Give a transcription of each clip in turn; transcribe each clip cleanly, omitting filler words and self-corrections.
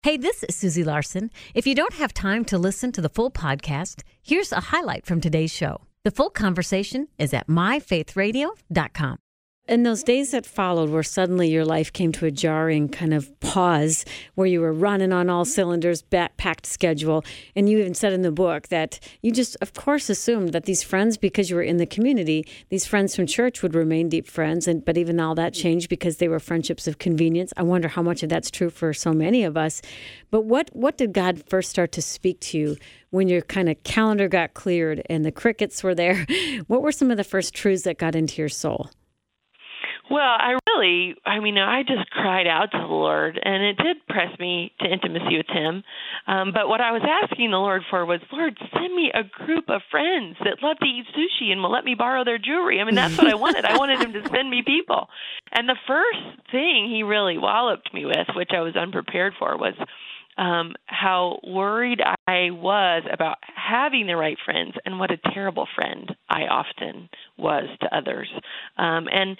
Hey, this is Susie Larson. If you don't have time to listen to the full podcast, here's a highlight from today's show. The full conversation is at myfaithradio.com. In those days that followed, where suddenly your life came to a jarring kind of pause, where you were running on all cylinders, packed schedule, and you even said in the book that you just, of course, assumed that these friends, because you were in the community, these friends from church would remain deep friends, but even all that changed because they were friendships of convenience. I wonder how much of that's true for so many of us. But what did God first start to speak to you when your kind of calendar got cleared and the crickets were there? What were some of the first truths that got into your soul? Well, I just cried out to the Lord, and it did press me to intimacy with Him. But what I was asking the Lord for was, Lord, send me a group of friends that love to eat sushi and will let me borrow their jewelry. I mean, that's what I wanted. I wanted Him to send me people. And the first thing He really walloped me with, which I was unprepared for, was how worried I was about having the right friends and what a terrible friend I often was to others. And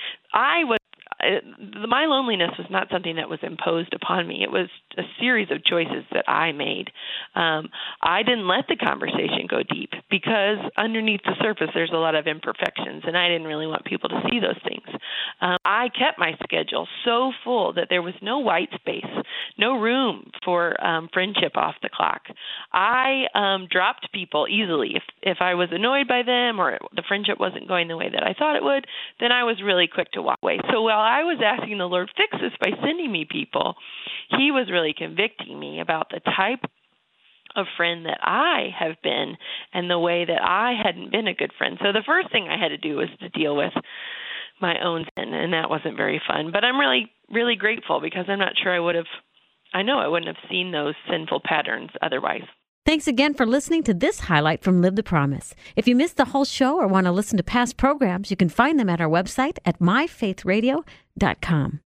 my loneliness was not something that was imposed upon me. It was a series of choices that I made. I didn't let the conversation go deep because underneath the surface there's a lot of imperfections, and I didn't really want people to see those things. I kept my schedule so full that there was no white space, no room for friendship off the clock. I dropped people easily. If I was annoyed by them or the friendship wasn't going the way that I thought it would, then I was really quick to walk away. So while I was asking the Lord, fix this by sending me people, He was really convicting me about the type of friend that I have been and the way that I hadn't been a good friend. So the first thing I had to do was to deal with my own sin, and that wasn't very fun. But I'm really, really grateful because I'm not sure I wouldn't have seen those sinful patterns otherwise. Thanks again for listening to this highlight from Live the Promise. If you missed the whole show or want to listen to past programs, you can find them at our website at myfaithradio.com.